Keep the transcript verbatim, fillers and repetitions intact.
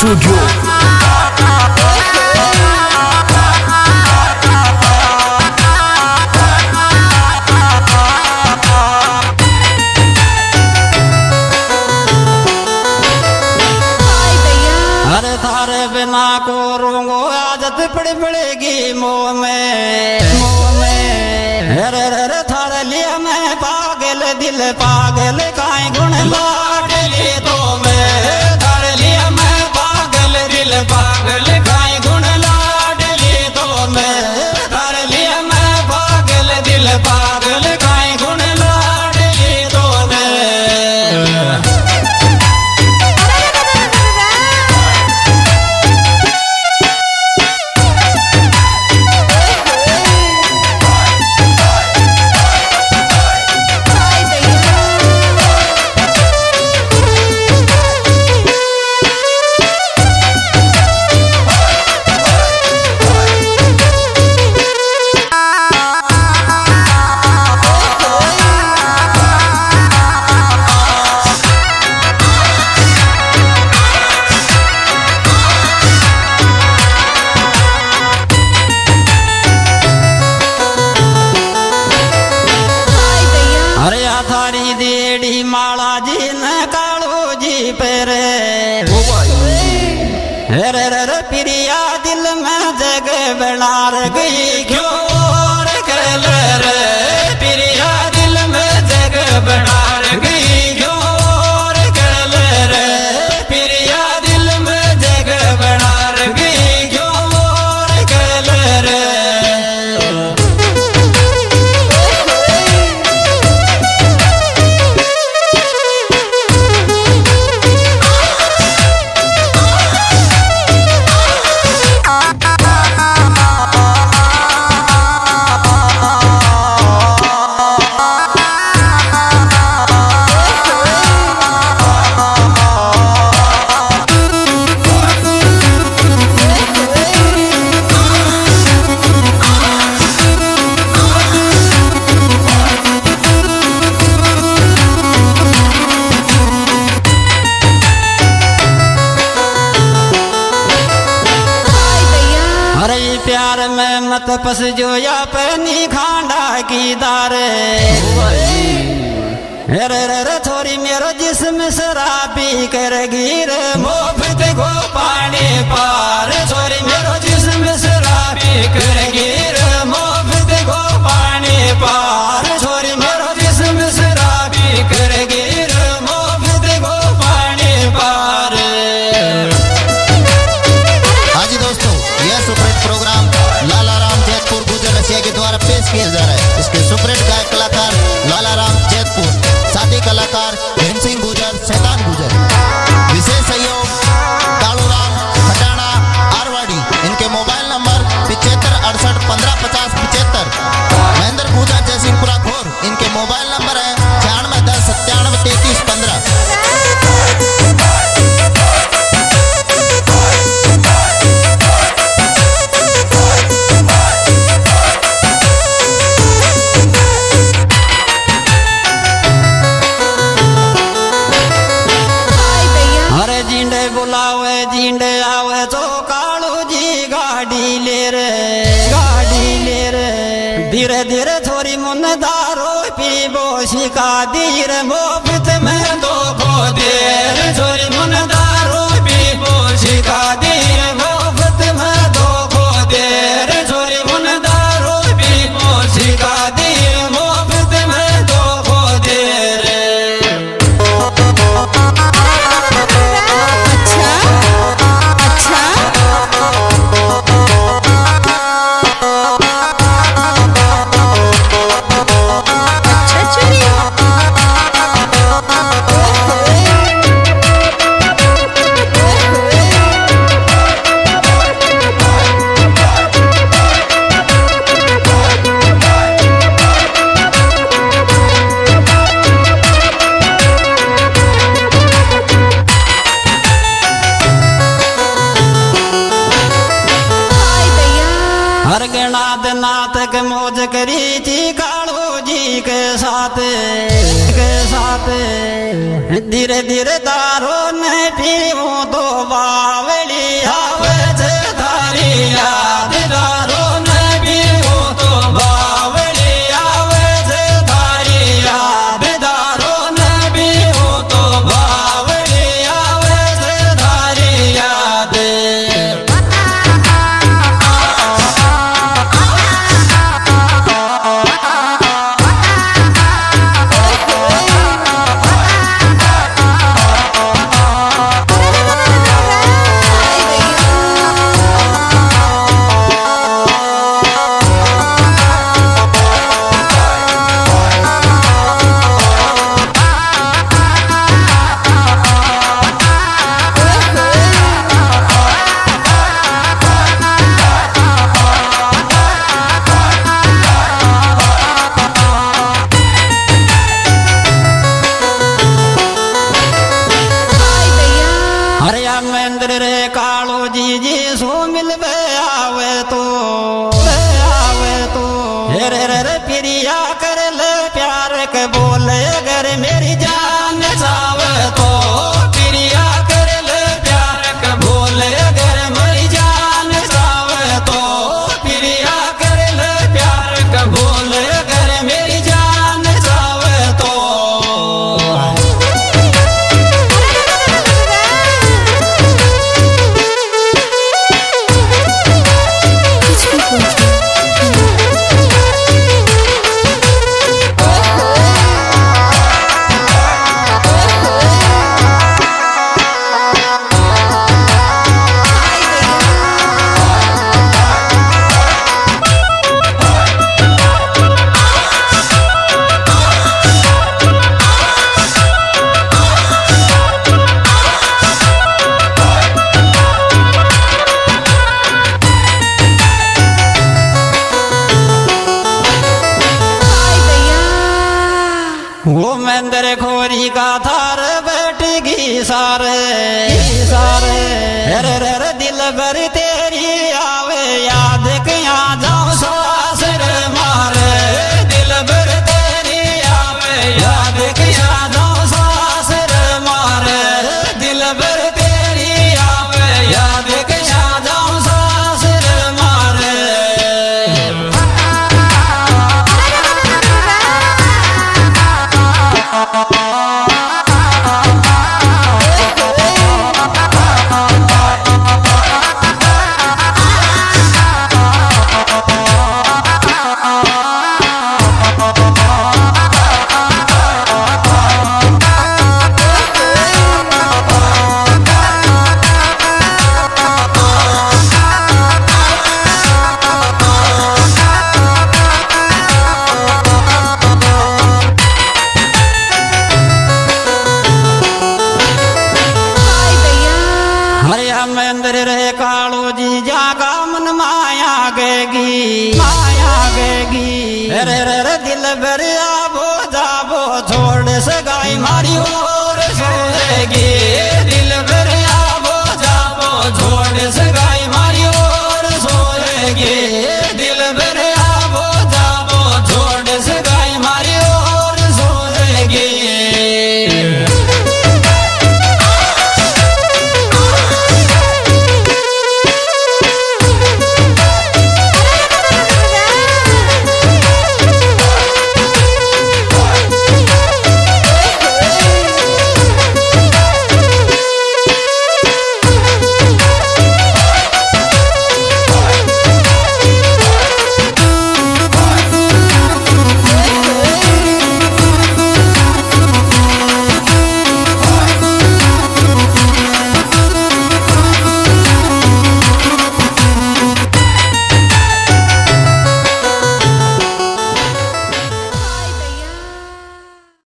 Studio. अरे थारे बिना को रोंगो आदत पड़ पड़ेगी मोह में मोह में। अरे अरे थारे लिए मैं पागल दिल पागल काई गुण लाडली तो मैं थारे लिए मैं पागल दिल पागल काई गुण लाडली तो मैं थारे लिए मैं पागल दिल पागल काई गुण लाडली तो मैं। थारी देड़ी माला जी न कालो जी पेरे रे रे रे प्रिया दिल में जग बना गई क्यों कर रे प्रिया दिल में जग बना गई क्यों कर रे प्रिया दिल में जग बना गई क्यों कर रे। प्यार में मत पस जो या पनी खांडा की दारे रे रे रे थोड़ी मेरा जिस्म शराबी करेगी रे मोहब्बत को पानी पार थोड़ी मेरा जिस्म शराबी करेगी रे मोहब्बत को पानी पार थोड़ी मेरा जिस्म शराबी करेगी रे मोहब्बत को पानी पार। हाँ जी दोस्तों, यह सुपरहिट प्रोग्राम लाला राम जैतपुर गुजर रसिया के द्वारा पेश किया जा रहा है। इसके सुपरहिट गायक कलाकार लाला राम जैतपुर, साथी कलाकार भीम सिंह गुजर, शैतान गुजर। विशेष सहयोग कालूराम खटाना आरवाड़ी। इनके मोबाइल नंबर पिछहत्तर अड़सठ पंद्रह पचास पिछहत्तर। महेंद्र पूजा जयसिंहपुरा घोर, इनके मोबाइल नंबर है छियानवे दस सत्तानवे तैतीस पंद्रह। बुलावे जींडे आवे तो कालू जी गाड़ी ले रे गाड़ी ले रे। धीरे धीरे थोड़ी मुनदारो पीबो शिका धीर मोहब्बत में तो खो देर थोड़ी मुनदारो पीबो शिका धीर मोहब्बत में तो खो देर थोड़ी मुनदारो पीबो शिका धीर मोहब्बत में तो खो देर। हरगनाथ नाथ के मौज करी थी कालू जी के साथ के साथ। धीरे धीरे दारो नहीं पीवो तो बावली आवे छे थारी याद दारो नहीं पीवो तो बावली आवे छे थारी याद दारो नहीं पीवो तो बावली आवे छे थारी याद महेंद्र रे कालो जी जी सो मिलबे आवे तो आवे तो रे रे रे प्रिया कर ले प्यार के बोले अगर मेरी जान चावे तो प्रिया कर ले प्यार के बोले अगर मेरी जान चावे तो प्रिया कर ले प्यार के बोले अगर मेरी जान चावे तो वो मंदिर खोरी का थार बैठगी सारे सारे रे रे रे दिल भर तेरी आवे याद क्या जाऊं सासर मारे दिल भर तेरी आवे याद क्या जाऊं सासर मारे दिल भर तेरी आवे याद क्या जाऊं सासर मारे महेंद्र रे कालो जी जागा मन माया गेगी माया गेगी रे रे रे दिल भर आबो जाबो छोड़ सगाई मारी और सोएगी दिल भर आबो जाबो छोड़ सगाई मारी और सोएगी